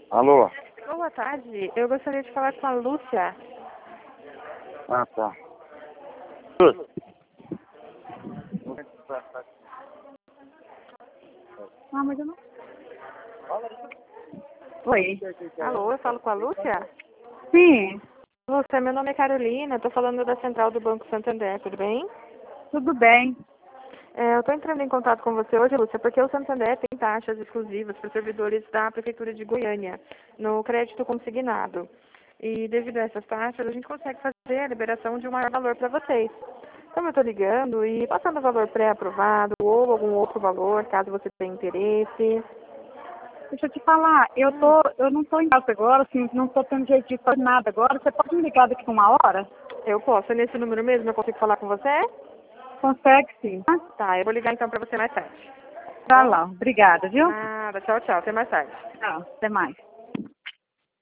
Alô? Boa tarde. Eu gostaria de falar com a Lúcia. Ah, tá. Ah, mas eu não... Oi. Alô, eu falo com a Lúcia? Sim, Lúcia, meu nome é Carolina, estou falando da Central do Banco Santander, tudo bem? tudo bem. Eu estou entrando em contato com você hoje, Lúcia, porque o Santander tem taxas exclusivas para servidores da Prefeitura de Goiânia, no crédito consignado. E devido a essas taxas, a gente consegue fazer a liberação de um maior valor para vocês. Então eu estou ligando e passando o valor pré-aprovado ou algum outro valor, caso você tenha interesse. Deixa eu te falar, eu não tô em casa agora, assim, não tô tendo jeito de fazer nada agora. Você pode me ligar daqui a 1 hora? Eu posso, é nesse número mesmo, eu consigo falar com você? Consegue sim. Tá, eu vou ligar então para você mais tarde. Tá lá, obrigada, viu? Nada, tchau, tchau, até mais tarde. Tchau, até mais.